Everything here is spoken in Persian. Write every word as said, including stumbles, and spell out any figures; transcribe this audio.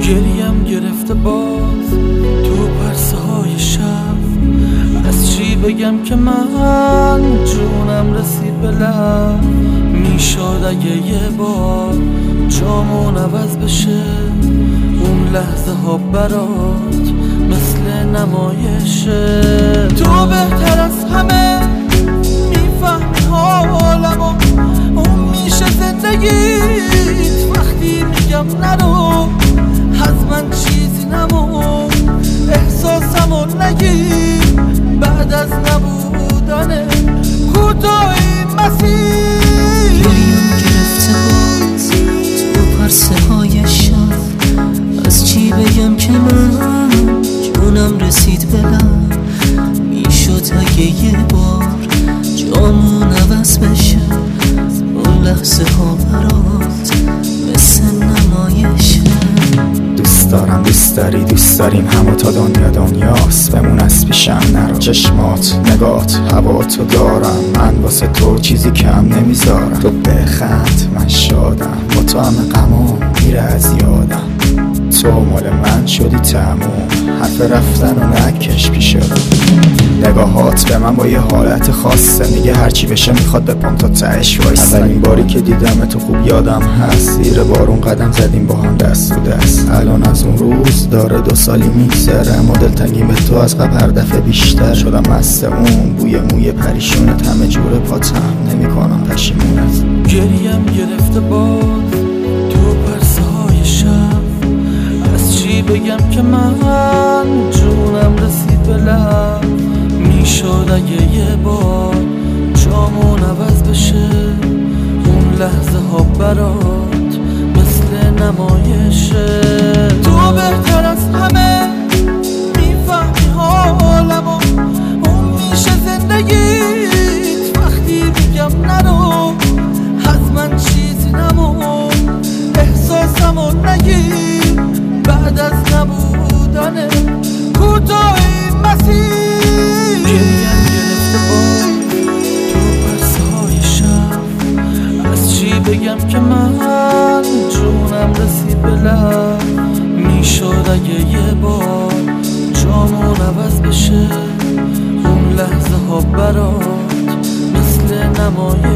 گریم گرفته باز تو پرسه های شب، از چی بگم که من جونم رسید به لب. میشد اگه یه بار جامون عوض بشه، اون لحظه ها برات مثل نمایشه. تو بهتر از همه میفهمی حالمو، اون میشه زندگیت وقتی میگم نرو. از من چیزی نمون، احساسمو نگیر بعد از نبودن کوتاهی مسیر. گریم گرفته باز تو پرسه های شب، از چی بگم که من جونم رسید به لب. میشد اگه یه بار جامون عوض بشه، اون لحظه ها برات مثل نمایشه. دوست دارم دوست داری دوست داریم همو تا دنیا دنیاست، بمون از پیشم نرو. چشمات نگات هوا تو دارم، من واسه تو چیزی کم نمیذارم. تو بخند من شادم، با تو همه غمام میره از یادم. تو مال من شدی تموم، حرف رفتن و نکش پیش رو. نگاهات به من با یه حالت خاصه، میگه هرچی بشه میخواد بپام تا تهش وایسه. اولین باری که دیدم تو خوب یادم هست، زیر بارون قدم زدیم با هم دست تو دست. الان از اون روز داره دو سالی میگذره، ما دلتنگیم به تو از قبل هر دفعه بیشتر. شدم مست اون بوی موی پریشونت، همه جور پاتم نمیکنم پشیمونت. گریم گرفته باز تو پرسه های شب، از چی بگم که من جونم رسید به لب. میشد اگه یه بار جامون عوض بشه، اون لحظه ها برات مثل نمایشه. تو بهتر از همه میفهمی حالمو، اون میشه زندگیت وقتی میگم نرو. از من چیزی نمون، احساسمو نگیر بعد از نبودن کوتاهی مسیر. گریم گرفته باز تو پرسه های شب، از چی بگم که من جونم رسید به لب. میشد اگه یه بار جامون عوض بشه، اون لحظه ها برات مثل نمایشه.